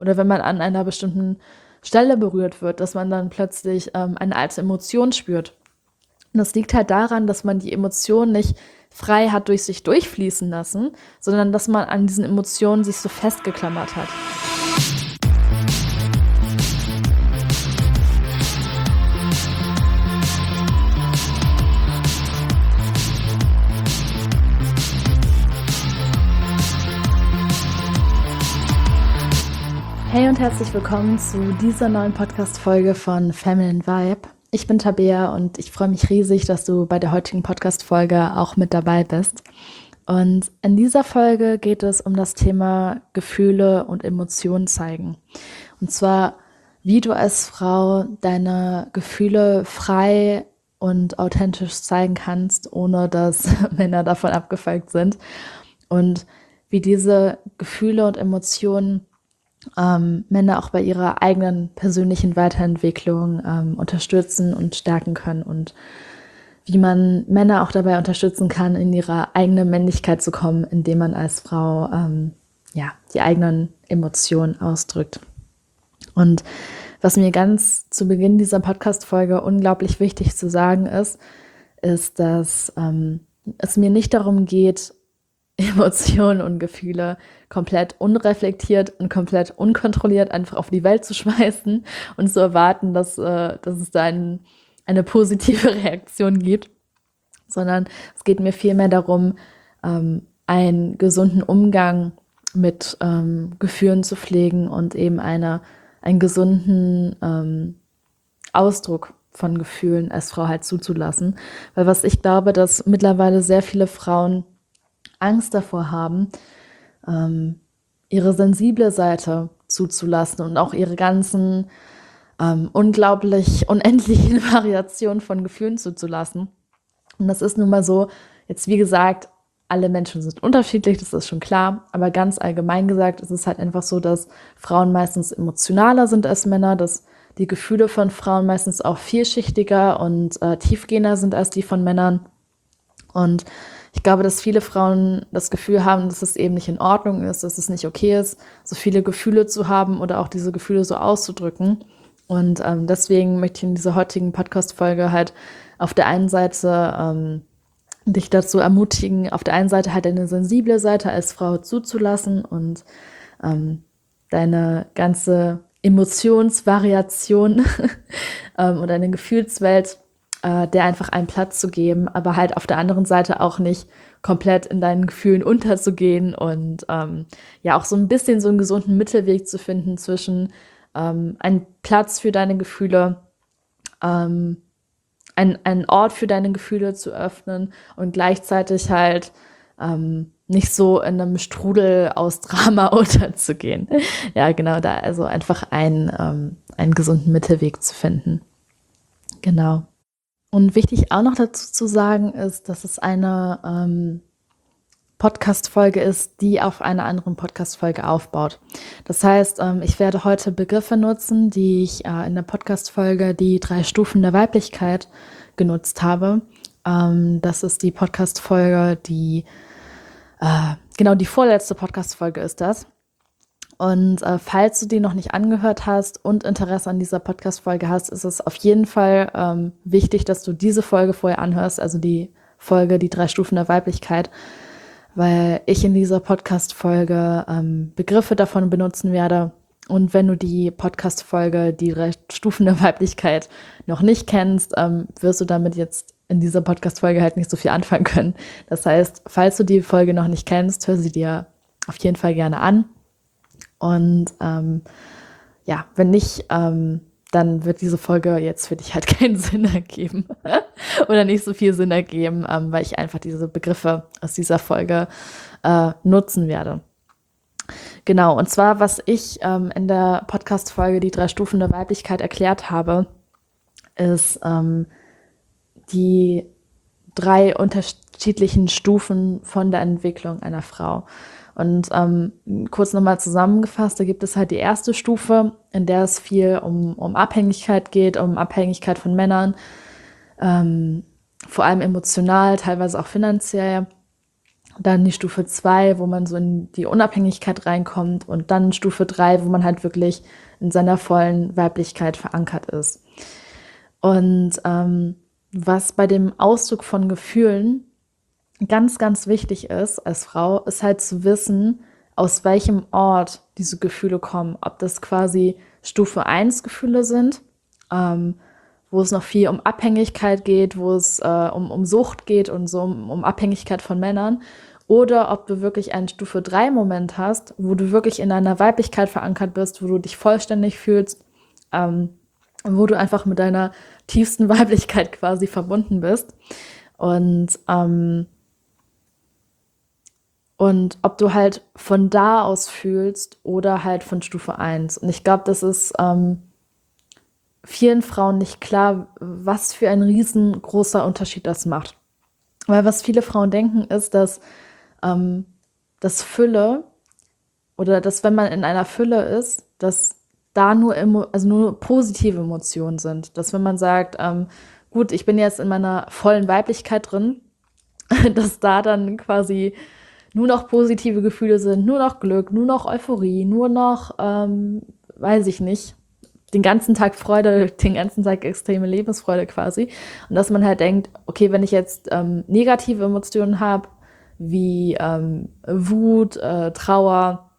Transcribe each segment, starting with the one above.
oder wenn man an einer bestimmten Stelle berührt wird, dass man dann plötzlich eine alte Emotion spürt. Und das liegt halt daran, dass man die Emotionen nicht frei hat durch sich durchfließen lassen, sondern dass man an diesen Emotionen sich so festgeklammert hat. Hey und herzlich willkommen zu dieser neuen Podcast-Folge von Feminine Vibe. Ich bin Tabea und ich freue mich riesig, dass du bei der heutigen Podcast-Folge auch mit dabei bist. Und in dieser Folge geht es um das Thema Gefühle und Emotionen zeigen. Und zwar, wie du als Frau deine Gefühle frei und authentisch zeigen kannst, ohne dass Männer davon abgefuckt sind. Und wie diese Gefühle und Emotionen Männer auch bei ihrer eigenen persönlichen Weiterentwicklung unterstützen und stärken können und wie man Männer auch dabei unterstützen kann, in ihre eigene Männlichkeit zu kommen, indem man als Frau die eigenen Emotionen ausdrückt. Und was mir ganz zu Beginn dieser Podcast-Folge unglaublich wichtig zu sagen ist, dass es mir nicht darum geht, Emotionen und Gefühle komplett unreflektiert und komplett unkontrolliert einfach auf die Welt zu schmeißen und zu erwarten, dass es da eine positive Reaktion gibt, sondern es geht mir vielmehr darum, einen gesunden Umgang mit Gefühlen zu pflegen und eben einen gesunden Ausdruck von Gefühlen als Frau halt zuzulassen. Weil was ich glaube, dass mittlerweile sehr viele Frauen Angst davor haben, ihre sensible Seite zuzulassen und auch ihre ganzen unglaublich unendlichen Variationen von Gefühlen zuzulassen. Und das ist nun mal so, jetzt wie gesagt, alle Menschen sind unterschiedlich, das ist schon klar, aber ganz allgemein gesagt ist es halt einfach so, dass Frauen meistens emotionaler sind als Männer, dass die Gefühle von Frauen meistens auch vielschichtiger und tiefgehender sind als die von Männern. Und ich glaube, dass viele Frauen das Gefühl haben, dass es eben nicht in Ordnung ist, dass es nicht okay ist, so viele Gefühle zu haben oder auch diese Gefühle so auszudrücken. Und deswegen möchte ich in dieser heutigen Podcast-Folge halt auf der einen Seite dich dazu ermutigen, auf der einen Seite halt eine sensible Seite als Frau zuzulassen und deine ganze Emotionsvariation oder eine Gefühlswelt der einfach einen Platz zu geben, aber halt auf der anderen Seite auch nicht komplett in deinen Gefühlen unterzugehen und auch so ein bisschen so einen gesunden Mittelweg zu finden zwischen einen Platz für deine Gefühle, einen Ort für deine Gefühle zu öffnen und gleichzeitig halt nicht so in einem Strudel aus Drama unterzugehen. Ja, genau, da also einfach einen gesunden Mittelweg zu finden. Genau. Und wichtig auch noch dazu zu sagen ist, dass es eine Podcast-Folge ist, die auf einer anderen Podcast-Folge aufbaut. Das heißt, ich werde heute Begriffe nutzen, die ich in der Podcast-Folge die 3 Stufen der Weiblichkeit genutzt habe. Das ist die Podcast-Folge, die vorletzte Podcast-Folge ist das. Und falls du die noch nicht angehört hast und Interesse an dieser Podcast-Folge hast, ist es auf jeden Fall wichtig, dass du diese Folge vorher anhörst, also die Folge, die 3 Stufen der Weiblichkeit, weil ich in dieser Podcast-Folge Begriffe davon benutzen werde. Und wenn du die Podcast-Folge, die 3 Stufen der Weiblichkeit noch nicht kennst, wirst du damit jetzt in dieser Podcast-Folge halt nicht so viel anfangen können. Das heißt, falls du die Folge noch nicht kennst, hör sie dir auf jeden Fall gerne an. Und wenn nicht, dann wird diese Folge jetzt für dich halt keinen Sinn ergeben oder nicht so viel Sinn ergeben, weil ich einfach diese Begriffe aus dieser Folge nutzen werde. Genau, und zwar, was ich in der Podcast-Folge die 3 Stufen der Weiblichkeit erklärt habe, ist die 3 unterschiedlichen Stufen von der Entwicklung einer Frau. Und kurz nochmal zusammengefasst, da gibt es halt die erste Stufe, in der es viel um Abhängigkeit geht, um Abhängigkeit von Männern, vor allem emotional, teilweise auch finanziell. Dann die Stufe 2, wo man so in die Unabhängigkeit reinkommt. Und dann Stufe 3, wo man halt wirklich in seiner vollen Weiblichkeit verankert ist. Und was bei dem Ausdruck von Gefühlen ganz, ganz wichtig ist als Frau, ist halt zu wissen, aus welchem Ort diese Gefühle kommen. Ob das quasi Stufe 1 Gefühle sind, wo es noch viel um Abhängigkeit geht, wo es um Sucht geht und so um Abhängigkeit von Männern. Oder ob du wirklich einen Stufe 3 Moment hast, wo du wirklich in deiner Weiblichkeit verankert bist, wo du dich vollständig fühlst, wo du einfach mit deiner tiefsten Weiblichkeit quasi verbunden bist. Und ob du halt von da aus fühlst oder halt von Stufe 1. Und ich glaube, das ist vielen Frauen nicht klar, was für ein riesengroßer Unterschied das macht. Weil was viele Frauen denken, ist, dass das Fülle oder dass, wenn man in einer Fülle ist, dass da nur positive Emotionen sind. Dass wenn man sagt, gut, ich bin jetzt in meiner vollen Weiblichkeit drin, dass da dann quasi nur noch positive Gefühle sind, nur noch Glück, nur noch Euphorie, nur noch, weiß ich nicht, den ganzen Tag Freude, den ganzen Tag extreme Lebensfreude quasi. Und dass man halt denkt, okay, wenn ich jetzt negative Emotionen habe, wie Wut, Trauer,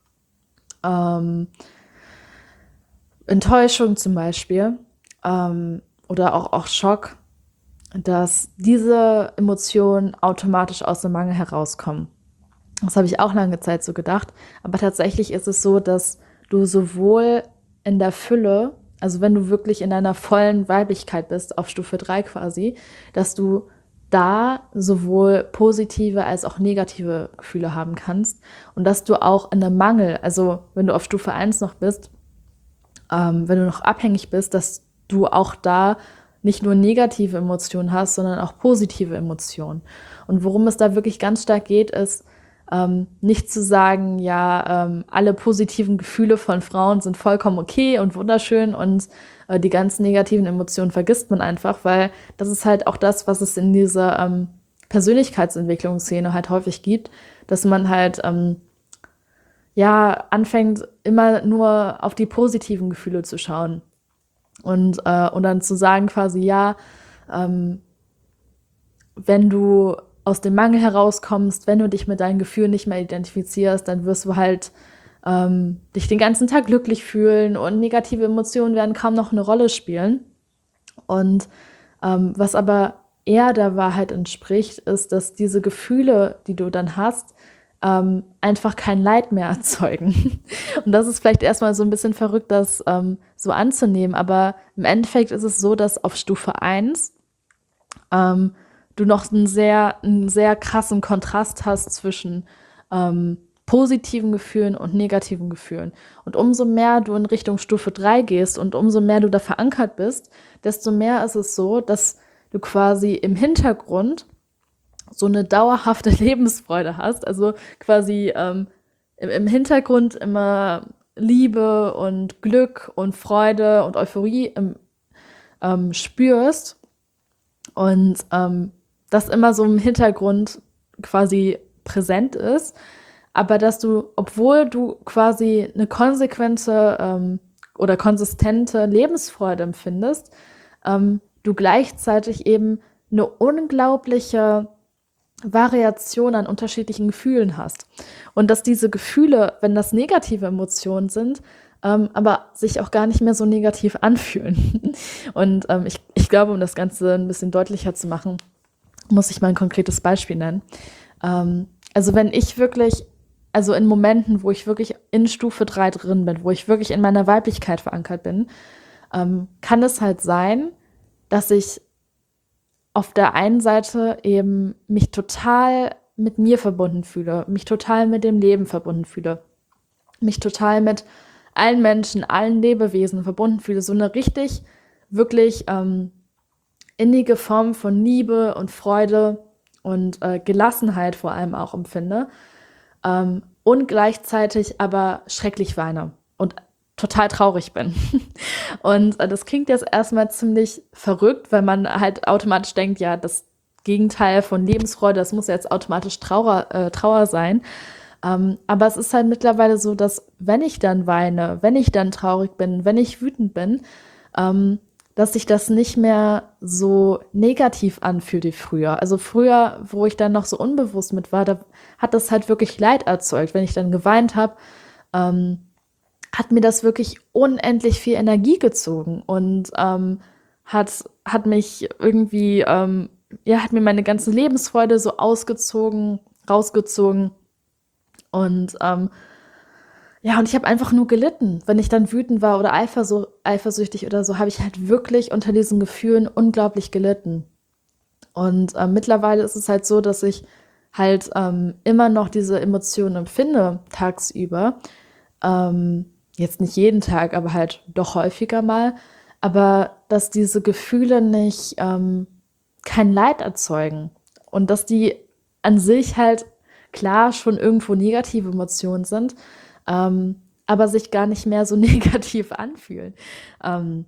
Enttäuschung zum Beispiel, oder auch Schock, dass diese Emotionen automatisch aus dem Mangel herauskommen. Das habe ich auch lange Zeit so gedacht. Aber tatsächlich ist es so, dass du sowohl in der Fülle, also wenn du wirklich in deiner vollen Weiblichkeit bist, auf Stufe 3 quasi, dass du da sowohl positive als auch negative Gefühle haben kannst. Und dass du auch in der Mangel, also wenn du auf Stufe 1 noch bist, wenn du noch abhängig bist, dass du auch da nicht nur negative Emotionen hast, sondern auch positive Emotionen. Und worum es da wirklich ganz stark geht, ist, nicht zu sagen, ja, alle positiven Gefühle von Frauen sind vollkommen okay und wunderschön und die ganzen negativen Emotionen vergisst man einfach, weil das ist halt auch das, was es in dieser Persönlichkeitsentwicklungsszene halt häufig gibt, dass man halt anfängt, immer nur auf die positiven Gefühle zu schauen und dann zu sagen quasi, ja, wenn du aus dem Mangel herauskommst, wenn du dich mit deinen Gefühlen nicht mehr identifizierst, dann wirst du halt dich den ganzen Tag glücklich fühlen und negative Emotionen werden kaum noch eine Rolle spielen. Und was aber eher der Wahrheit entspricht, ist, dass diese Gefühle, die du dann hast, einfach kein Leid mehr erzeugen. Und das ist vielleicht erstmal so ein bisschen verrückt, das so anzunehmen, aber im Endeffekt ist es so, dass auf Stufe 1 du noch einen sehr krassen Kontrast hast zwischen positiven Gefühlen und negativen Gefühlen. Und umso mehr du in Richtung Stufe 3 gehst und umso mehr du da verankert bist, desto mehr ist es so, dass du quasi im Hintergrund so eine dauerhafte Lebensfreude hast. Also quasi im Hintergrund immer Liebe und Glück und Freude und Euphorie spürst. Und das immer so im Hintergrund quasi präsent ist, aber dass du, obwohl du quasi eine konsequente oder konsistente Lebensfreude empfindest, du gleichzeitig eben eine unglaubliche Variation an unterschiedlichen Gefühlen hast. Und dass diese Gefühle, wenn das negative Emotionen sind, aber sich auch gar nicht mehr so negativ anfühlen. Und ich glaube, um das Ganze ein bisschen deutlicher zu machen, muss ich mal ein konkretes Beispiel nennen. Also wenn ich wirklich, also in Momenten, wo ich wirklich in Stufe 3 drin bin, wo ich wirklich in meiner Weiblichkeit verankert bin, kann es halt sein, dass ich auf der einen Seite eben mich total mit mir verbunden fühle, mich total mit dem Leben verbunden fühle, mich total mit allen Menschen, allen Lebewesen verbunden fühle, so eine richtig, wirklich innige Form von Liebe und Freude und Gelassenheit vor allem auch empfinde und gleichzeitig aber schrecklich weine und total traurig bin. Und das klingt jetzt erstmal ziemlich verrückt, weil man halt automatisch denkt, ja, das Gegenteil von Lebensfreude, das muss ja jetzt automatisch Trauer sein. Aber es ist halt mittlerweile so, dass wenn ich dann weine, wenn ich dann traurig bin, wenn ich wütend bin, dass sich das nicht mehr so negativ anfühlt wie früher. Also früher, wo ich dann noch so unbewusst mit war, da hat das halt wirklich Leid erzeugt. Wenn ich dann geweint habe, hat mir das wirklich unendlich viel Energie gezogen und hat mich irgendwie, hat mir meine ganze Lebensfreude so rausgezogen. Und und ich habe einfach nur gelitten. Wenn ich dann wütend war oder eifersüchtig oder so, habe ich halt wirklich unter diesen Gefühlen unglaublich gelitten. Und mittlerweile ist es halt so, dass ich halt immer noch diese Emotionen empfinde tagsüber. Jetzt nicht jeden Tag, aber halt doch häufiger mal. Aber dass diese Gefühle nicht kein Leid erzeugen und dass die an sich halt klar schon irgendwo negative Emotionen sind, aber sich gar nicht mehr so negativ anfühlen. Ähm,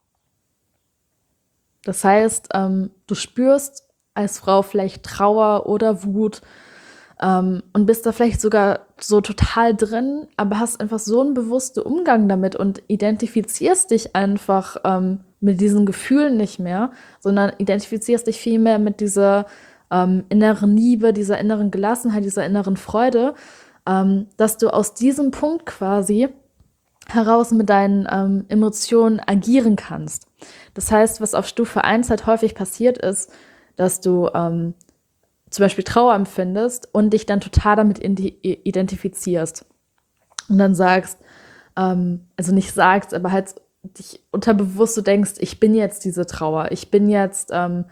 Das heißt, du spürst als Frau vielleicht Trauer oder Wut und bist da vielleicht sogar so total drin, aber hast einfach so einen bewussten Umgang damit und identifizierst dich einfach mit diesen Gefühlen nicht mehr, sondern identifizierst dich vielmehr mit dieser inneren Liebe, dieser inneren Gelassenheit, dieser inneren Freude, dass du aus diesem Punkt quasi heraus mit deinen Emotionen agieren kannst. Das heißt, was auf Stufe 1 halt häufig passiert ist, dass du zum Beispiel Trauer empfindest und dich dann total damit identifizierst. Und dann sagst, also nicht sagst, aber halt dich unterbewusst so denkst, ich bin jetzt diese Trauer, ich bin jetzt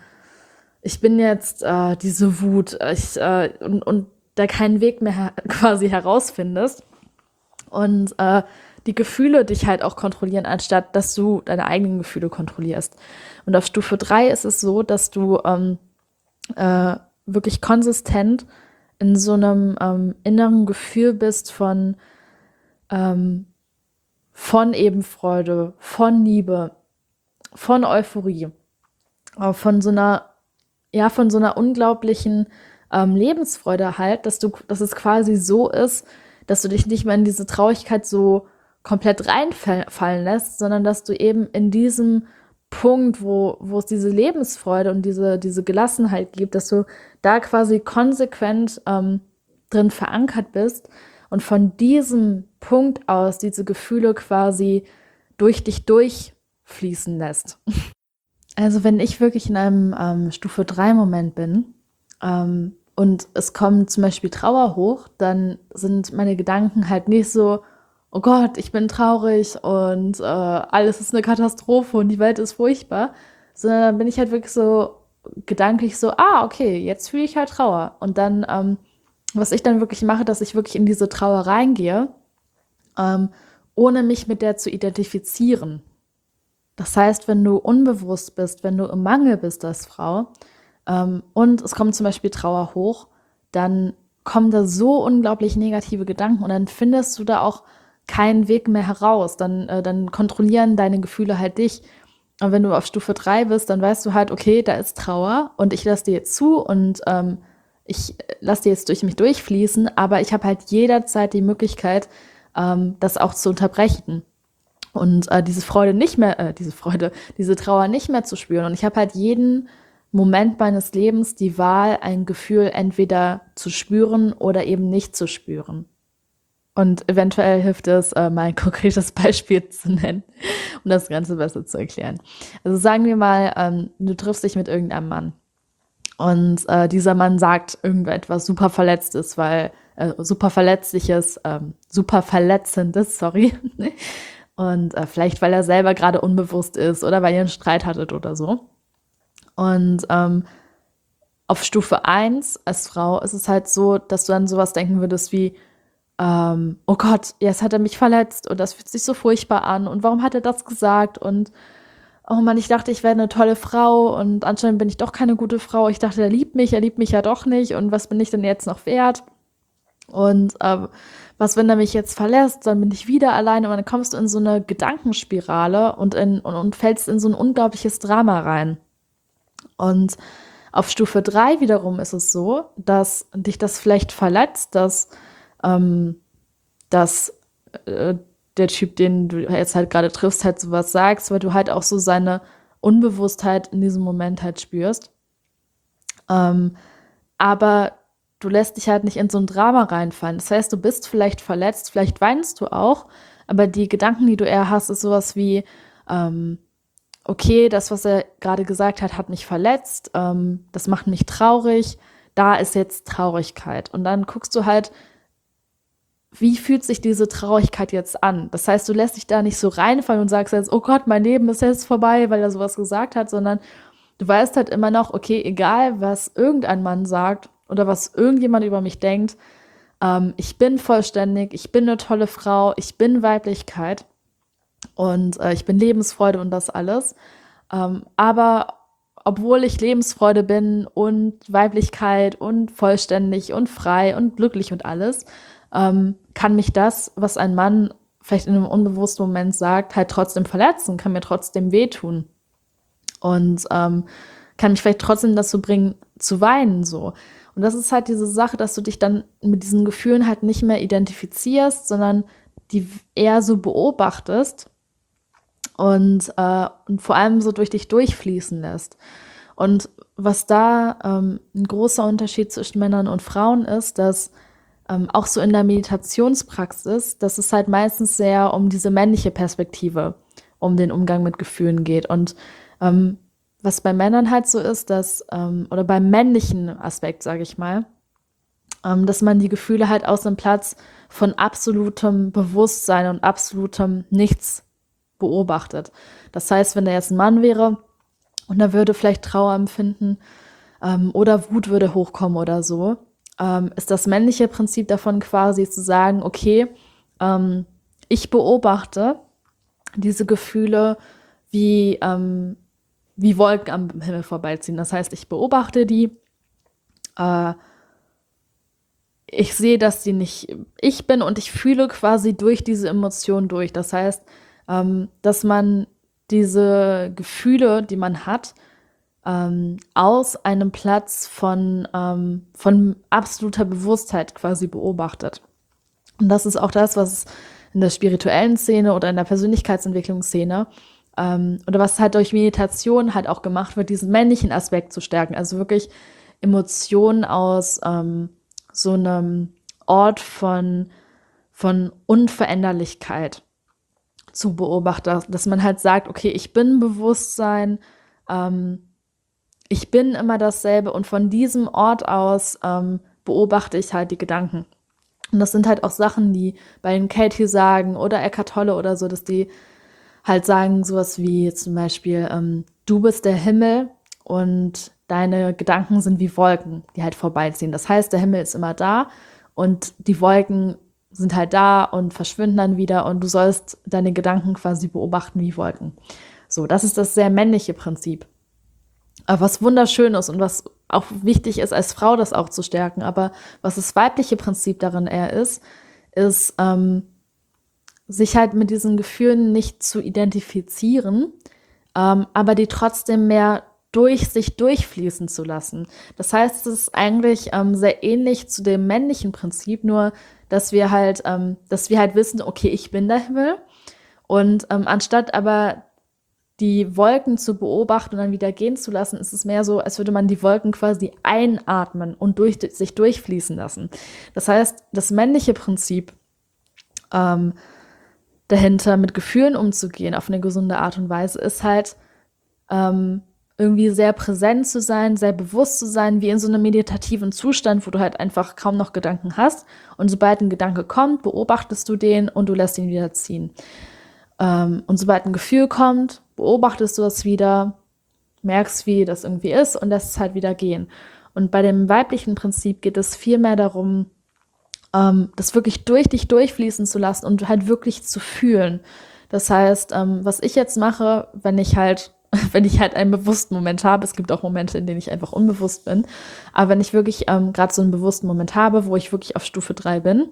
diese Wut, und da keinen Weg mehr quasi herausfindest. Und die Gefühle dich halt auch kontrollieren, anstatt dass du deine eigenen Gefühle kontrollierst. Und auf Stufe 3 ist es so, dass du wirklich konsistent in so einem inneren Gefühl bist von eben Freude, von Liebe, von Euphorie, von so einer unglaublichen Lebensfreude halt, dass es quasi so ist, dass du dich nicht mehr in diese Traurigkeit so komplett reinfallen lässt, sondern dass du eben in diesem Punkt, wo es diese Lebensfreude und diese Gelassenheit gibt, dass du da quasi konsequent drin verankert bist und von diesem Punkt aus diese Gefühle quasi durch dich durchfließen lässt. Also wenn ich wirklich in einem Stufe 3 Moment bin und es kommt zum Beispiel Trauer hoch, dann sind meine Gedanken halt nicht so, oh Gott, ich bin traurig und alles ist eine Katastrophe und die Welt ist furchtbar, sondern dann bin ich halt wirklich so gedanklich so, okay, jetzt fühle ich halt Trauer. Und dann, was ich dann wirklich mache, dass ich wirklich in diese Trauer reingehe, ohne mich mit der zu identifizieren. Das heißt, wenn du unbewusst bist, wenn du im Mangel bist als Frau und es kommt zum Beispiel Trauer hoch, dann kommen da so unglaublich negative Gedanken und dann findest du da auch keinen Weg mehr heraus. Dann kontrollieren deine Gefühle halt dich. Und wenn du auf Stufe 3 bist, dann weißt du halt, okay, da ist Trauer und ich lasse dir jetzt zu und ich lasse dir jetzt durch mich durchfließen, aber ich habe halt jederzeit die Möglichkeit, das auch zu unterbrechen. Und diese Trauer nicht mehr zu spüren. Und ich habe halt jeden Moment meines Lebens die Wahl, ein Gefühl entweder zu spüren oder eben nicht zu spüren. Und eventuell hilft es, mal ein konkretes Beispiel zu nennen, um das Ganze besser zu erklären. Also sagen wir mal, du triffst dich mit irgendeinem Mann und dieser Mann sagt irgendetwas super Verletztes, super Verletzliches, super Verletzendes, sorry. Und vielleicht, weil er selber gerade unbewusst ist oder weil ihr einen Streit hattet oder so. Und auf Stufe 1 als Frau ist es halt so, dass du dann sowas denken würdest wie, oh Gott, jetzt hat er mich verletzt und das fühlt sich so furchtbar an und warum hat er das gesagt und oh Mann, ich dachte, ich wäre eine tolle Frau und anscheinend bin ich doch keine gute Frau. Ich dachte, er liebt mich ja doch nicht und was bin ich denn jetzt noch wert? Und was, wenn er mich jetzt verlässt, dann bin ich wieder alleine und dann kommst du in so eine Gedankenspirale und fällst in so ein unglaubliches Drama rein. Und Auf Stufe 3 wiederum ist es so, dass dich das vielleicht verletzt, dass der Typ, den du jetzt halt gerade triffst, halt sowas sagst, weil du halt auch so seine Unbewusstheit in diesem Moment halt spürst. Aber du lässt dich halt nicht in so ein Drama reinfallen. Das heißt, du bist vielleicht verletzt, vielleicht weinst du auch, aber die Gedanken, die du eher hast, ist sowas wie, okay, das, was er gerade gesagt hat, hat mich verletzt, das macht mich traurig, da ist jetzt Traurigkeit. Und dann guckst du halt, wie fühlt sich diese Traurigkeit jetzt an? Das heißt, du lässt dich da nicht so reinfallen und sagst jetzt, oh Gott, mein Leben ist jetzt vorbei, weil er sowas gesagt hat, sondern du weißt halt immer noch, okay, egal was irgendein Mann sagt oder was irgendjemand über mich denkt, ich bin vollständig, ich bin eine tolle Frau, ich bin Weiblichkeit und ich bin Lebensfreude und das alles. Aber obwohl ich Lebensfreude bin und Weiblichkeit und vollständig und frei und glücklich und alles, kann mich das, was ein Mann vielleicht in einem unbewussten Moment sagt, halt trotzdem verletzen, kann mir trotzdem wehtun und kann mich vielleicht trotzdem dazu bringen, zu weinen so. Und das ist halt diese Sache, dass du dich dann mit diesen Gefühlen halt nicht mehr identifizierst, sondern die eher so beobachtest und vor allem so durch dich durchfließen lässt. Und was da ein großer Unterschied zwischen Männern und Frauen ist, dass auch so in der Meditationspraxis, dass es halt meistens sehr um diese männliche Perspektive, um den Umgang mit Gefühlen geht. Und was bei Männern halt so ist, oder beim männlichen Aspekt, sage ich mal, dass man die Gefühle halt aus einem Platz von absolutem Bewusstsein und absolutem Nichts beobachtet. Das heißt, wenn er jetzt ein Mann wäre und er würde vielleicht Trauer empfinden oder Wut würde hochkommen oder so, ist das männliche Prinzip davon quasi zu sagen, okay, ich beobachte diese Gefühle wie Wolken am Himmel vorbeiziehen. Das heißt, ich beobachte die, ich sehe, dass sie nicht ich bin und ich fühle quasi durch diese Emotionen durch. Das heißt, dass man diese Gefühle, die man hat, aus einem Platz von absoluter Bewusstheit quasi beobachtet. Und das ist auch das, was in der spirituellen Szene oder in der Persönlichkeitsentwicklungsszene oder was halt durch Meditation halt auch gemacht wird, diesen männlichen Aspekt zu stärken. Also wirklich Emotionen aus so einem Ort von Unveränderlichkeit zu beobachten, dass man halt sagt, okay, ich bin Bewusstsein, ich bin immer dasselbe und von diesem Ort aus beobachte ich halt die Gedanken. Und das sind halt auch Sachen, die bei den Katie sagen oder Eckhart Tolle oder so, dass die halt sagen sowas wie zum Beispiel, du bist der Himmel und deine Gedanken sind wie Wolken, die halt vorbeiziehen. Das heißt, der Himmel ist immer da und die Wolken sind halt da und verschwinden dann wieder und du sollst deine Gedanken quasi beobachten wie Wolken. So, das ist das sehr männliche Prinzip. Aber was wunderschön ist und was auch wichtig ist, als Frau das auch zu stärken. Aber was das weibliche Prinzip darin eher ist, sich halt mit diesen Gefühlen nicht zu identifizieren, aber die trotzdem mehr durch sich durchfließen zu lassen. Das heißt, es ist eigentlich sehr ähnlich zu dem männlichen Prinzip, nur dass wir halt wissen, okay, ich bin der Himmel. Und anstatt aber die Wolken zu beobachten und dann wieder gehen zu lassen, ist es mehr so, als würde man die Wolken quasi einatmen und sich durchfließen lassen. Das heißt, das männliche Prinzip dahinter, mit Gefühlen umzugehen auf eine gesunde Art und Weise, ist halt irgendwie sehr präsent zu sein, sehr bewusst zu sein, wie in so einem meditativen Zustand, wo du halt einfach kaum noch Gedanken hast. Und sobald ein Gedanke kommt, beobachtest du den und du lässt ihn wieder ziehen. Und sobald ein Gefühl kommt, beobachtest du es wieder, merkst, wie das irgendwie ist und lässt es halt wieder gehen. Und bei dem weiblichen Prinzip geht es viel mehr darum, das wirklich durch dich durchfließen zu lassen und halt wirklich zu fühlen. Das heißt, was ich jetzt mache, wenn ich halt einen bewussten Moment habe, es gibt auch Momente, in denen ich einfach unbewusst bin, aber wenn ich wirklich gerade so einen bewussten Moment habe, wo ich wirklich auf Stufe 3 bin,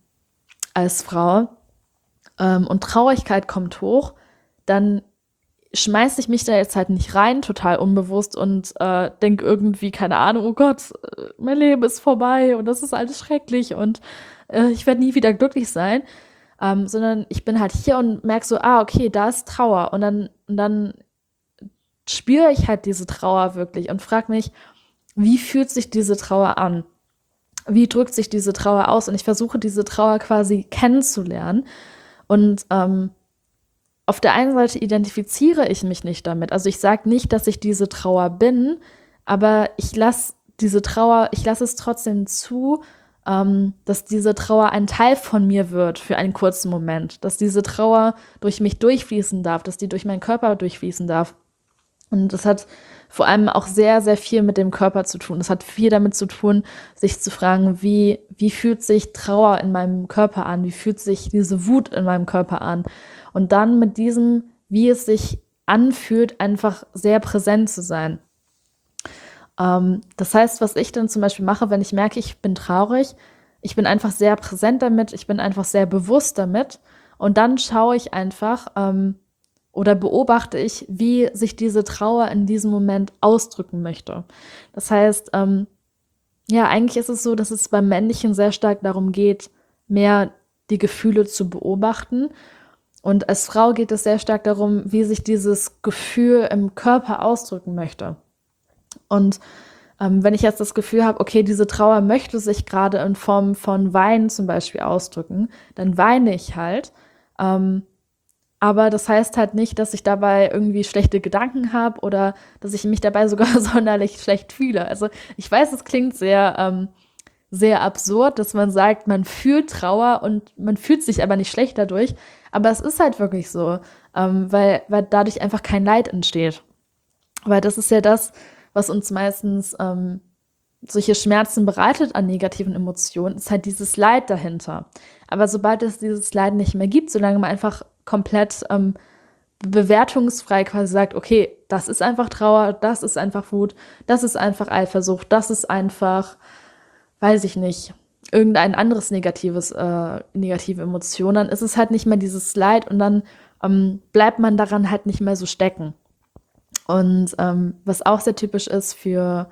als Frau, und Traurigkeit kommt hoch, dann schmeiße ich mich da jetzt halt nicht rein, total unbewusst und denke irgendwie, keine Ahnung, oh Gott, mein Leben ist vorbei und das ist alles schrecklich und ich werde nie wieder glücklich sein, sondern ich bin halt hier und merke so, okay, da ist Trauer und dann spüre ich halt diese Trauer wirklich und frage mich, wie fühlt sich diese Trauer an? Wie drückt sich diese Trauer aus? Und ich versuche diese Trauer quasi kennenzulernen und auf der einen Seite identifiziere ich mich nicht damit. Also ich sage nicht, dass ich diese Trauer bin, aber ich lasse es trotzdem zu, dass diese Trauer ein Teil von mir wird für einen kurzen Moment. Dass diese Trauer durch mich durchfließen darf, dass die durch meinen Körper durchfließen darf. Und das hat vor allem auch sehr, sehr viel mit dem Körper zu tun. Das hat viel damit zu tun, sich zu fragen, wie fühlt sich Trauer in meinem Körper an? Wie fühlt sich diese Wut in meinem Körper an? Und dann mit diesem, wie es sich anfühlt, einfach sehr präsent zu sein. Das heißt, was ich dann zum Beispiel mache, wenn ich merke, ich bin traurig, ich bin einfach sehr präsent damit, ich bin einfach sehr bewusst damit. Und dann schaue ich einfach, oder beobachte ich, wie sich diese Trauer in diesem Moment ausdrücken möchte. Das heißt, ja, eigentlich ist es so, dass es beim Männlichen sehr stark darum geht, mehr die Gefühle zu beobachten. Und als Frau geht es sehr stark darum, wie sich dieses Gefühl im Körper ausdrücken möchte. Und wenn ich jetzt das Gefühl habe, okay, diese Trauer möchte sich gerade in Form von Weinen zum Beispiel ausdrücken, dann weine ich halt. Aber das heißt halt nicht, dass ich dabei irgendwie schlechte Gedanken habe oder dass ich mich dabei sogar sonderlich schlecht fühle. Also ich weiß, es klingt sehr, sehr absurd, dass man sagt, man fühlt Trauer und man fühlt sich aber nicht schlecht dadurch. Aber es ist halt wirklich so, weil dadurch einfach kein Leid entsteht. Weil das ist ja das, was uns meistens solche Schmerzen bereitet an negativen Emotionen, ist halt dieses Leid dahinter. Aber sobald es dieses Leid nicht mehr gibt, solange man einfach komplett bewertungsfrei quasi sagt, okay, das ist einfach Trauer, das ist einfach Wut, das ist einfach Eifersucht, das ist einfach, weiß ich nicht, irgendein anderes negative Emotion, dann ist es halt nicht mehr dieses Leid und dann bleibt man daran halt nicht mehr so stecken. Und was auch sehr typisch ist für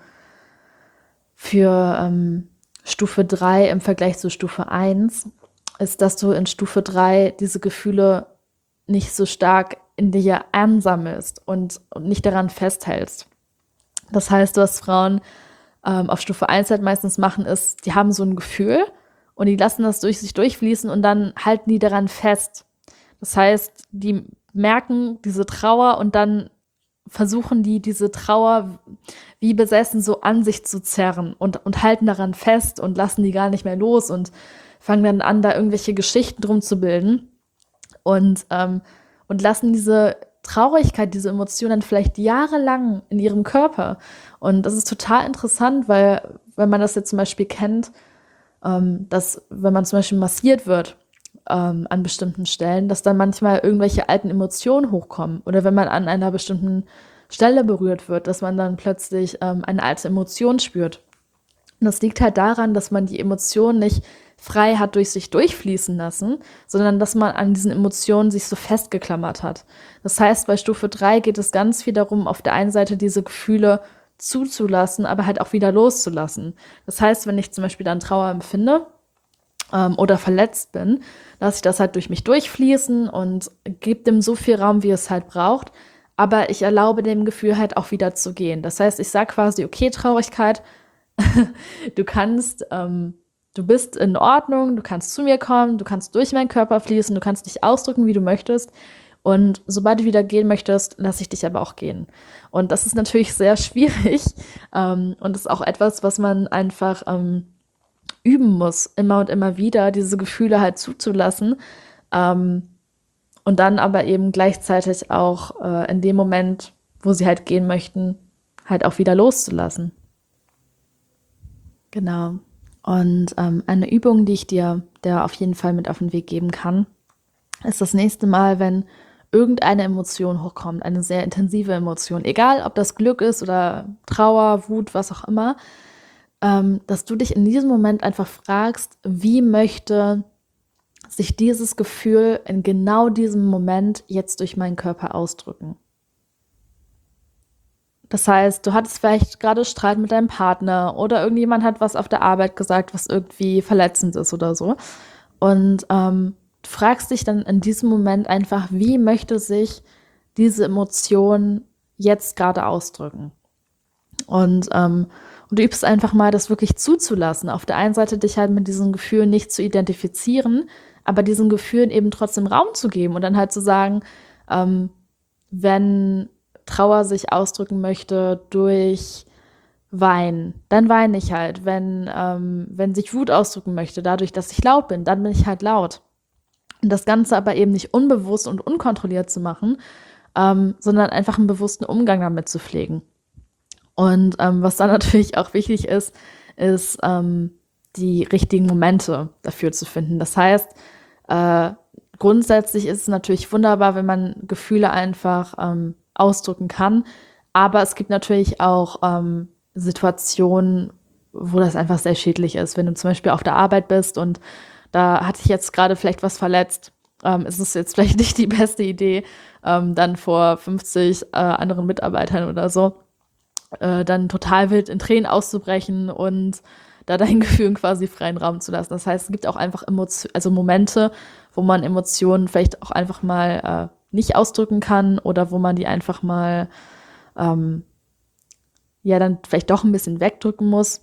Stufe 3 im Vergleich zu Stufe 1, ist, dass du in Stufe 3 diese Gefühle nicht so stark in dir ansammelst und nicht daran festhältst. Das heißt, was Frauen auf Stufe 1 halt meistens machen, ist, die haben so ein Gefühl und die lassen das durch sich durchfließen und dann halten die daran fest. Das heißt, die merken diese Trauer und dann versuchen die, diese Trauer wie besessen so an sich zu zerren und halten daran fest und lassen die gar nicht mehr los und fangen dann an, da irgendwelche Geschichten drum zu bilden und lassen diese Traurigkeit, diese Emotionen vielleicht jahrelang in ihrem Körper. Und das ist total interessant, weil wenn man das jetzt zum Beispiel kennt, dass wenn man zum Beispiel massiert wird an bestimmten Stellen, dass dann manchmal irgendwelche alten Emotionen hochkommen. Oder wenn man an einer bestimmten Stelle berührt wird, dass man dann plötzlich eine alte Emotion spürt. Und das liegt halt daran, dass man die Emotionen nicht frei hat durch sich durchfließen lassen, sondern dass man an diesen Emotionen sich so festgeklammert hat. Das heißt, bei Stufe 3 geht es ganz viel darum, auf der einen Seite diese Gefühle zuzulassen, aber halt auch wieder loszulassen. Das heißt, wenn ich zum Beispiel dann Trauer empfinde oder verletzt bin, lasse ich das halt durch mich durchfließen und gebe dem so viel Raum, wie es halt braucht. Aber ich erlaube dem Gefühl halt auch wieder zu gehen. Das heißt, ich sage quasi, okay, Traurigkeit, du bist in Ordnung, du kannst zu mir kommen, du kannst durch meinen Körper fließen, du kannst dich ausdrücken, wie du möchtest. Und sobald du wieder gehen möchtest, lasse ich dich aber auch gehen. Und das ist natürlich sehr schwierig. Und das ist auch etwas, was man einfach üben muss, immer und immer wieder, diese Gefühle halt zuzulassen. Und dann aber eben gleichzeitig auch in dem Moment, wo sie halt gehen möchten, halt auch wieder loszulassen. Genau. Und eine Übung, die ich dir auf jeden Fall mit auf den Weg geben kann, ist das nächste Mal, wenn irgendeine Emotion hochkommt, eine sehr intensive Emotion, egal ob das Glück ist oder Trauer, Wut, was auch immer, dass du dich in diesem Moment einfach fragst, wie möchte sich dieses Gefühl in genau diesem Moment jetzt durch meinen Körper ausdrücken. Das heißt, du hattest vielleicht gerade Streit mit deinem Partner oder irgendjemand hat was auf der Arbeit gesagt, was irgendwie verletzend ist oder so. Und du fragst dich dann in diesem Moment einfach, wie möchte sich diese Emotion jetzt gerade ausdrücken? Und du übst einfach mal, das wirklich zuzulassen. Auf der einen Seite dich halt mit diesen Gefühlen nicht zu identifizieren, aber diesen Gefühlen eben trotzdem Raum zu geben und dann halt zu sagen, wenn Trauer sich ausdrücken möchte durch Weinen, dann weine ich halt. Wenn sich Wut ausdrücken möchte, dadurch, dass ich laut bin, dann bin ich halt laut. Und das Ganze aber eben nicht unbewusst und unkontrolliert zu machen, sondern einfach einen bewussten Umgang damit zu pflegen. Und was dann natürlich auch wichtig ist, ist die richtigen Momente dafür zu finden. Das heißt, grundsätzlich ist es natürlich wunderbar, wenn man Gefühle einfach ausdrücken kann. Aber es gibt natürlich auch Situationen, wo das einfach sehr schädlich ist. Wenn du zum Beispiel auf der Arbeit bist und da hatte ich jetzt gerade vielleicht was verletzt, ist es jetzt vielleicht nicht die beste Idee, dann vor 50 anderen Mitarbeitern oder so dann total wild in Tränen auszubrechen und da deinen Gefühlen quasi freien Raum zu lassen. Das heißt, es gibt auch einfach Momente, wo man Emotionen vielleicht auch einfach mal nicht ausdrücken kann oder wo man die einfach mal ja dann vielleicht doch ein bisschen wegdrücken muss.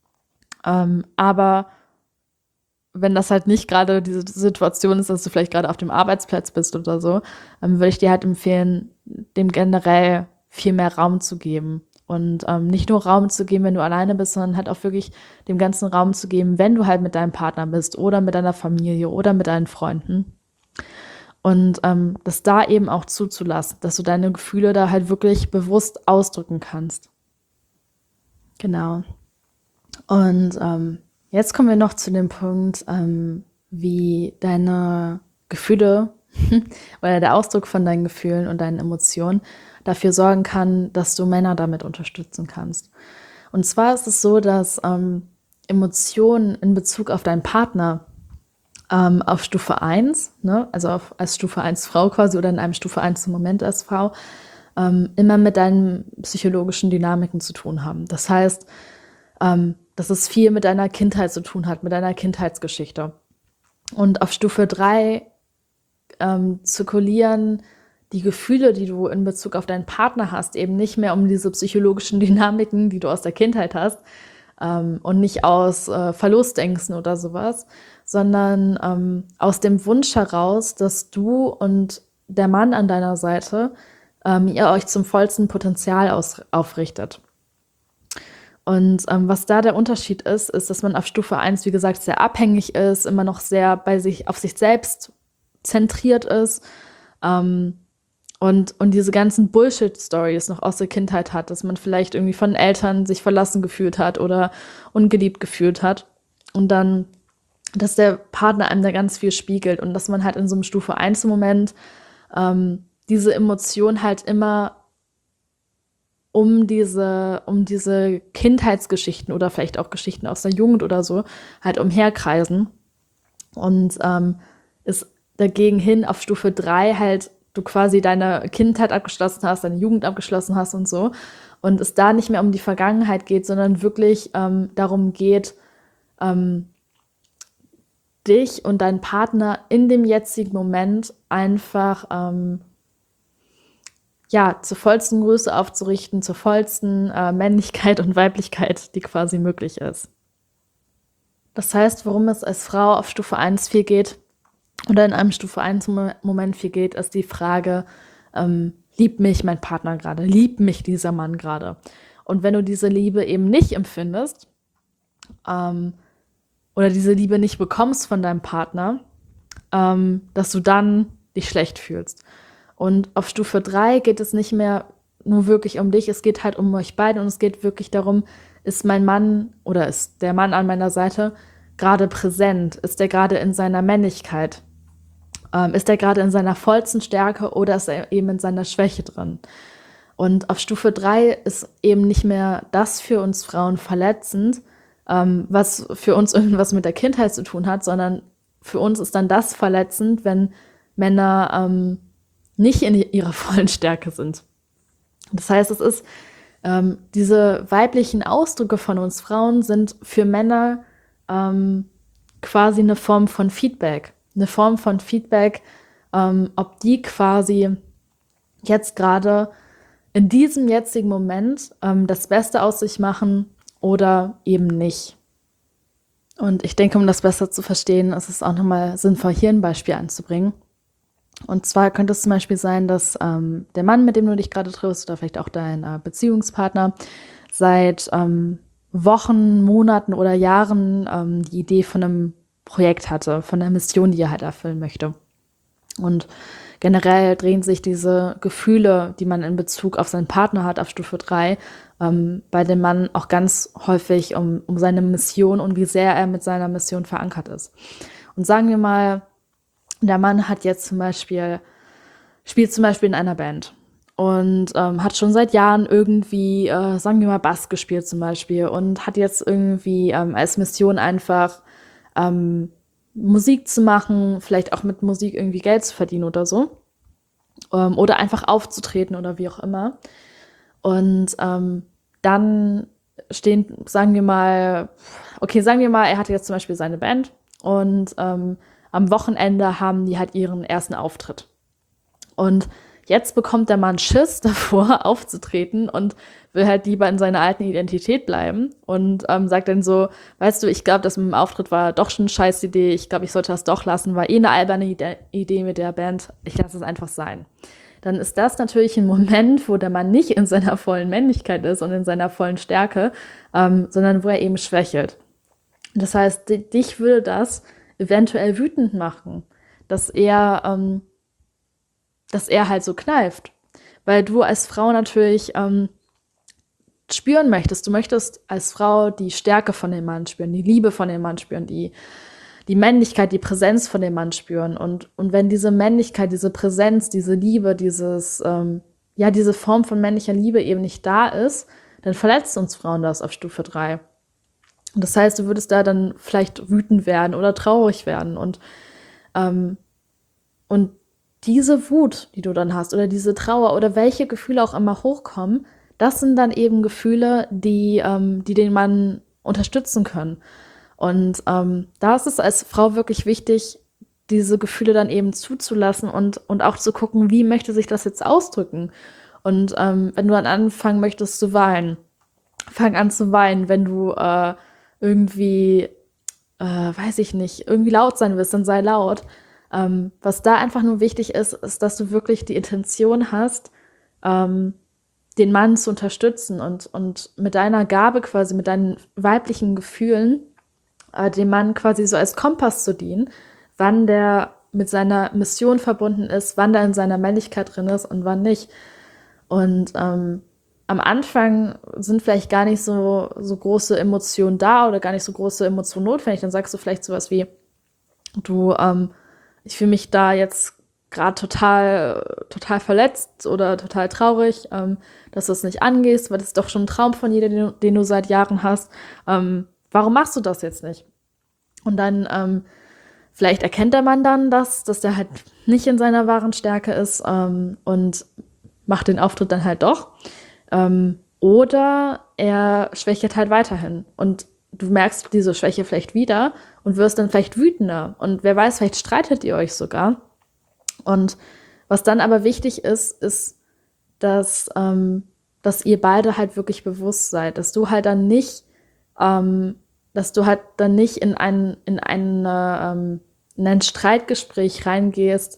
Aber wenn das halt nicht gerade diese Situation ist, dass du vielleicht gerade auf dem Arbeitsplatz bist oder so, würde ich dir halt empfehlen, dem generell viel mehr Raum zu geben. Und nicht nur Raum zu geben, wenn du alleine bist, sondern halt auch wirklich dem ganzen Raum zu geben, wenn du halt mit deinem Partner bist oder mit deiner Familie oder mit deinen Freunden. Und das da eben auch zuzulassen, dass du deine Gefühle da halt wirklich bewusst ausdrücken kannst. Genau. Und jetzt kommen wir noch zu dem Punkt, wie deine Gefühle oder der Ausdruck von deinen Gefühlen und deinen Emotionen dafür sorgen kann, dass du Männer damit unterstützen kannst. Und zwar ist es so, dass Emotionen in Bezug auf deinen Partner auf Stufe 1, ne, also als Stufe 1 Frau quasi oder in einem Stufe 1 Moment als Frau, immer mit deinen psychologischen Dynamiken zu tun haben. Das heißt, dass es viel mit deiner Kindheit zu tun hat, mit deiner Kindheitsgeschichte. Und auf Stufe 3 zirkulieren die Gefühle, die du in Bezug auf deinen Partner hast, eben nicht mehr um diese psychologischen Dynamiken, die du aus der Kindheit hast und nicht aus Verlustängsten oder sowas, sondern aus dem Wunsch heraus, dass du und der Mann an deiner Seite ihr euch zum vollsten Potenzial aufrichtet. Und was da der Unterschied ist, ist, dass man auf Stufe 1, wie gesagt, sehr abhängig ist, immer noch sehr auf sich selbst zentriert ist und diese ganzen Bullshit-Stories noch aus der Kindheit hat, dass man vielleicht irgendwie von Eltern sich verlassen gefühlt hat oder ungeliebt gefühlt hat. Und dann, dass der Partner einem da ganz viel spiegelt und dass man halt in so einem Stufe 1 Moment diese Emotion halt immer um diese Kindheitsgeschichten oder vielleicht auch Geschichten aus der Jugend oder so halt umherkreisen und ist dagegen hin auf Stufe 3 halt du quasi deine Kindheit abgeschlossen hast, deine Jugend abgeschlossen hast und so und es da nicht mehr um die Vergangenheit geht, sondern wirklich darum geht, dich und deinen Partner in dem jetzigen Moment einfach zur vollsten Größe aufzurichten, zur vollsten Männlichkeit und Weiblichkeit, die quasi möglich ist. Das heißt, worum es als Frau auf Stufe 1 viel geht oder in einem Stufe 1 Moment viel geht, ist die Frage, liebt mich mein Partner gerade, liebt mich dieser Mann gerade? Und wenn du diese Liebe eben nicht empfindest oder diese Liebe nicht bekommst von deinem Partner, dass du dann dich schlecht fühlst. Und auf Stufe 3 geht es nicht mehr nur wirklich um dich, es geht halt um euch beide und es geht wirklich darum, ist mein Mann oder ist der Mann an meiner Seite gerade präsent? Ist er gerade in seiner Männlichkeit? Ist er gerade in seiner vollsten Stärke oder ist er eben in seiner Schwäche drin? Und auf Stufe 3 ist eben nicht mehr das für uns Frauen verletzend, was für uns irgendwas mit der Kindheit zu tun hat, sondern für uns ist dann das verletzend, wenn Männer nicht in ihrer vollen Stärke sind. Das heißt, es ist Diese weiblichen Ausdrücke von uns Frauen sind für Männer quasi eine Form von Feedback. Eine Form von Feedback, ob die quasi jetzt gerade in diesem jetzigen Moment das Beste aus sich machen oder eben nicht. Und ich denke, um das besser zu verstehen, ist es auch nochmal sinnvoll, hier ein Beispiel anzubringen. Und zwar könnte es zum Beispiel sein, dass der Mann, mit dem du dich gerade triffst, oder vielleicht auch dein Beziehungspartner, seit Wochen, Monaten oder Jahren die Idee von einem Projekt hatte, von einer Mission, die er halt erfüllen möchte. Und generell drehen sich diese Gefühle, die man in Bezug auf seinen Partner hat, auf Stufe 3, bei dem Mann auch ganz häufig um seine Mission und wie sehr er mit seiner Mission verankert ist. Und sagen wir mal, der Mann hat jetzt spielt zum Beispiel in einer Band und hat schon seit Jahren irgendwie, sagen wir mal, Bass gespielt zum Beispiel und hat jetzt irgendwie als Mission einfach Musik zu machen, vielleicht auch mit Musik irgendwie Geld zu verdienen oder so. Oder einfach aufzutreten oder wie auch immer. Und dann sagen wir mal, er hatte jetzt zum Beispiel seine Band und am Wochenende haben die halt ihren ersten Auftritt. Und jetzt bekommt der Mann Schiss davor, aufzutreten und will halt lieber in seiner alten Identität bleiben und sagt dann so, weißt du, ich glaube, das mit dem Auftritt war doch schon eine scheiß Idee, ich glaube, ich sollte das doch lassen, war eine alberne Idee mit der Band, ich lasse es einfach sein. Dann ist das natürlich ein Moment, wo der Mann nicht in seiner vollen Männlichkeit ist und in seiner vollen Stärke, sondern wo er eben schwächelt. Das heißt, dich würde das eventuell wütend machen, dass er halt so kneift. Weil du als Frau natürlich spüren möchtest. Du möchtest als Frau die Stärke von dem Mann spüren, die Liebe von dem Mann spüren, die Männlichkeit, die Präsenz von dem Mann spüren. Und wenn diese Männlichkeit, diese Präsenz, diese Liebe, diese Form von männlicher Liebe eben nicht da ist, dann verletzt uns Frauen das auf Stufe 3. Und das heißt, du würdest da dann vielleicht wütend werden oder traurig werden. Und diese Wut, die du dann hast, oder diese Trauer oder welche Gefühle auch immer hochkommen, das sind dann eben Gefühle, die den Mann unterstützen können. Und da ist es als Frau wirklich wichtig, diese Gefühle dann eben zuzulassen und auch zu gucken, wie möchte sich das jetzt ausdrücken. Und wenn du dann anfangen möchtest zu weinen, fang an zu weinen. Wenn du irgendwie, weiß ich nicht, irgendwie laut sein willst, dann sei laut. Was da einfach nur wichtig ist, ist, dass du wirklich die Intention hast, den Mann zu unterstützen und mit deiner Gabe quasi, mit deinen weiblichen Gefühlen, dem Mann quasi so als Kompass zu dienen, wann der mit seiner Mission verbunden ist, wann der in seiner Männlichkeit drin ist und wann nicht. Und am Anfang sind vielleicht gar nicht so große Emotionen da oder gar nicht so große Emotionen notwendig. Dann sagst du vielleicht sowas wie, du, ich fühle mich da jetzt gerade total verletzt oder total traurig, dass du es nicht angehst, weil das ist doch schon ein Traum von dir, den du seit Jahren hast. Warum machst du das jetzt nicht? Und dann vielleicht erkennt der Mann dann dass der halt nicht in seiner wahren Stärke ist und macht den Auftritt dann halt doch. Oder er schwächelt halt weiterhin. Und du merkst diese Schwäche vielleicht wieder und wirst dann vielleicht wütender. Und wer weiß, vielleicht streitet ihr euch sogar. Und was dann aber wichtig ist, dass ihr beide halt wirklich bewusst seid, dass du halt dann nicht in ein Streitgespräch reingehst,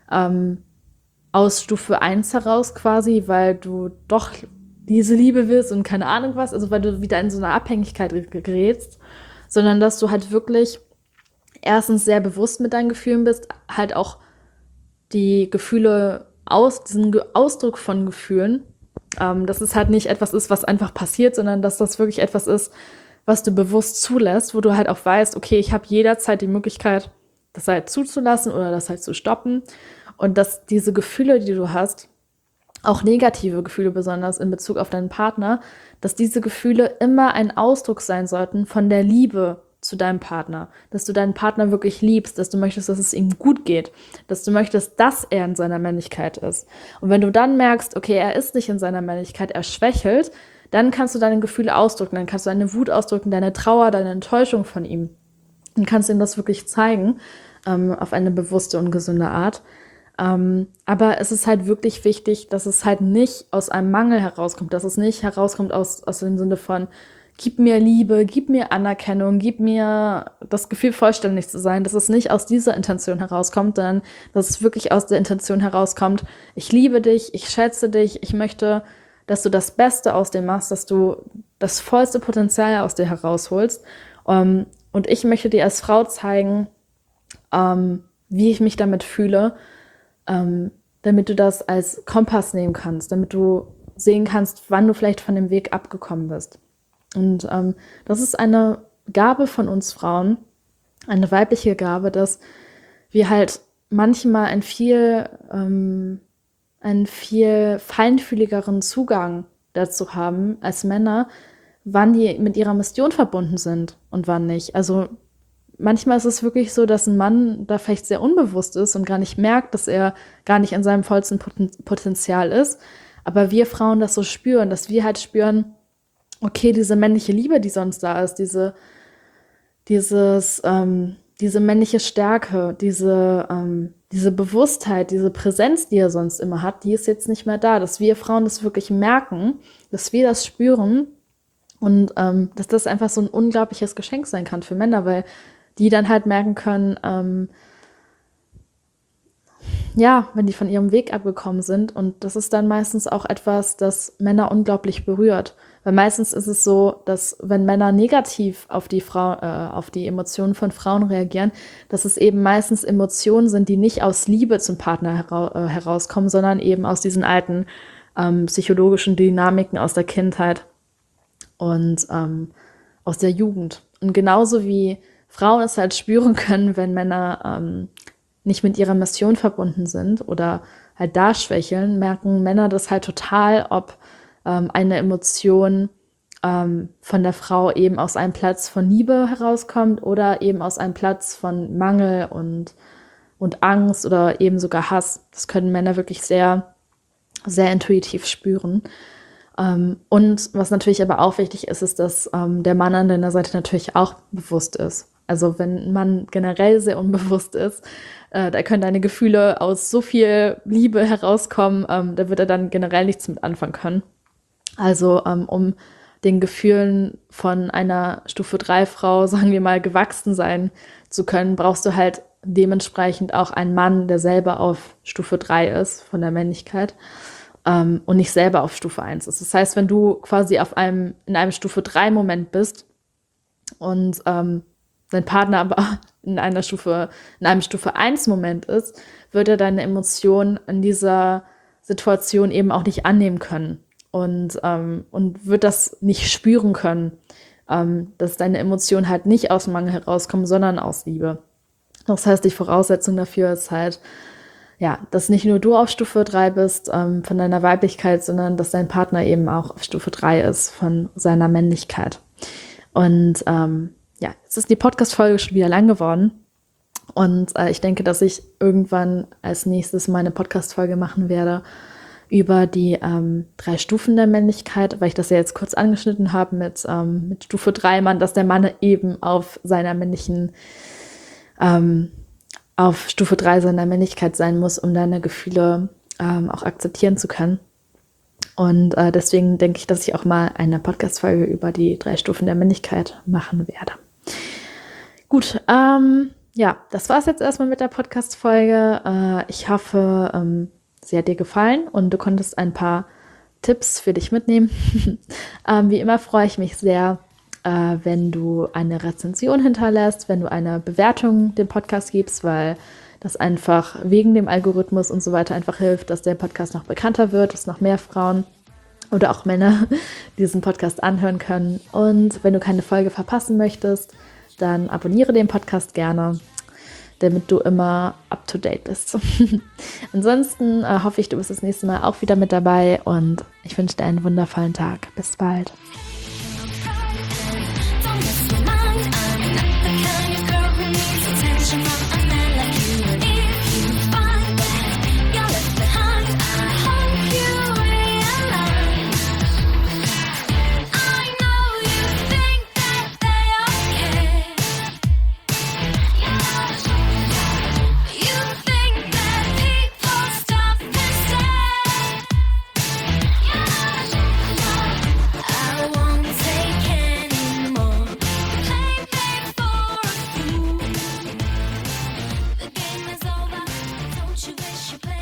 aus Stufe 1 heraus quasi, weil du doch diese Liebe willst und keine Ahnung was, also weil du wieder in so eine Abhängigkeit gerätst, sondern dass du halt wirklich erstens sehr bewusst mit deinen Gefühlen bist, halt auch die Gefühle diesen Ausdruck von Gefühlen, dass es halt nicht etwas ist, was einfach passiert, sondern dass das wirklich etwas ist, was du bewusst zulässt, wo du halt auch weißt, okay, ich habe jederzeit die Möglichkeit, das halt zuzulassen oder das halt zu stoppen. Und dass diese Gefühle, die du hast, auch negative Gefühle besonders in Bezug auf deinen Partner, dass diese Gefühle immer ein Ausdruck sein sollten von der Liebe zu deinem Partner, dass du deinen Partner wirklich liebst, dass du möchtest, dass es ihm gut geht, dass du möchtest, dass er in seiner Männlichkeit ist. Und wenn du dann merkst, okay, er ist nicht in seiner Männlichkeit, er schwächelt, dann kannst du deine Gefühle ausdrücken, dann kannst du deine Wut ausdrücken, deine Trauer, deine Enttäuschung von ihm. Und kannst ihm das wirklich zeigen, auf eine bewusste und gesunde Art. Aber es ist halt wirklich wichtig, dass es halt nicht aus einem Mangel herauskommt, dass es nicht herauskommt aus dem Sinne von, gib mir Liebe, gib mir Anerkennung, gib mir das Gefühl, vollständig zu sein, dass es nicht aus dieser Intention herauskommt, sondern dass es wirklich aus der Intention herauskommt, ich liebe dich, ich schätze dich, ich möchte, dass du das Beste aus dir machst, dass du das vollste Potenzial aus dir herausholst. Und ich möchte dir als Frau zeigen, wie ich mich damit fühle, damit du das als Kompass nehmen kannst, damit du sehen kannst, wann du vielleicht von dem Weg abgekommen bist. Und das ist eine Gabe von uns Frauen, eine weibliche Gabe, dass wir halt manchmal einen viel feinfühligeren Zugang dazu haben als Männer, wann die mit ihrer Mission verbunden sind und wann nicht. Also manchmal ist es wirklich so, dass ein Mann da vielleicht sehr unbewusst ist und gar nicht merkt, dass er gar nicht in seinem vollsten Potenzial ist. Aber wir Frauen das so spüren, dass wir halt spüren, okay, diese männliche Liebe, die sonst da ist, diese männliche Stärke, diese Bewusstheit, diese Präsenz, die er sonst immer hat, die ist jetzt nicht mehr da. Dass wir Frauen das wirklich merken, dass wir das spüren und dass das einfach so ein unglaubliches Geschenk sein kann für Männer, weil die dann halt merken können, wenn die von ihrem Weg abgekommen sind. Und das ist dann meistens auch etwas, das Männer unglaublich berührt. Weil meistens ist es so, dass wenn Männer negativ auf die Emotionen von Frauen reagieren, dass es eben meistens Emotionen sind, die nicht aus Liebe zum Partner herauskommen, sondern eben aus diesen alten psychologischen Dynamiken aus der Kindheit und aus der Jugend. Und genauso wie Frauen es halt spüren können, wenn Männer nicht mit ihrer Mission verbunden sind oder halt da schwächeln, merken Männer das halt total, ob eine Emotion von der Frau eben aus einem Platz von Liebe herauskommt oder eben aus einem Platz von Mangel und Angst oder eben sogar Hass. Das können Männer wirklich sehr, sehr intuitiv spüren. Und was natürlich aber auch wichtig ist, ist, dass der Mann an deiner Seite natürlich auch bewusst ist. Also wenn ein Mann generell sehr unbewusst ist, da können deine Gefühle aus so viel Liebe herauskommen, da wird er dann generell nichts mit anfangen können. Also um den Gefühlen von einer Stufe 3 Frau, sagen wir mal, gewachsen sein zu können, brauchst du halt dementsprechend auch einen Mann, der selber auf Stufe 3 ist von der Männlichkeit und nicht selber auf Stufe 1 ist. Das heißt, wenn du quasi in einem Stufe 3 Moment bist und dein Partner aber in einem Stufe 1 Moment ist, wird er deine Emotionen in dieser Situation eben auch nicht annehmen können und wird das nicht spüren können, dass deine Emotionen halt nicht aus dem Mangel herauskommen, sondern aus Liebe. Das heißt, die Voraussetzung dafür ist halt, dass nicht nur du auf Stufe 3 bist von deiner Weiblichkeit, sondern dass dein Partner eben auch auf Stufe 3 ist von seiner Männlichkeit. Und jetzt ist die Podcast-Folge schon wieder lang geworden. Und ich denke, dass ich irgendwann als nächstes mal eine Podcast-Folge machen werde über die 3 Stufen der Männlichkeit, weil ich das ja jetzt kurz angeschnitten habe mit Stufe 3 Mann, dass der Mann eben auf seiner männlichen auf Stufe 3 seiner Männlichkeit sein muss, um deine Gefühle auch akzeptieren zu können. Und deswegen denke ich, dass ich auch mal eine Podcast-Folge über die 3 Stufen der Männlichkeit machen werde. Gut, das war es jetzt erstmal mit der Podcast-Folge. Ich hoffe, sie hat dir gefallen und du konntest ein paar Tipps für dich mitnehmen. Wie immer freue ich mich sehr, wenn du eine Rezension hinterlässt, wenn du eine Bewertung dem Podcast gibst, weil das einfach wegen dem Algorithmus und so weiter einfach hilft, dass der Podcast noch bekannter wird, dass noch mehr Frauen oder auch Männer diesen Podcast anhören können. Und wenn du keine Folge verpassen möchtest, dann abonniere den Podcast gerne, damit du immer up-to-date bist. Ansonsten hoffe ich, du bist das nächste Mal auch wieder mit dabei und ich wünsche dir einen wundervollen Tag. Bis bald. wish you play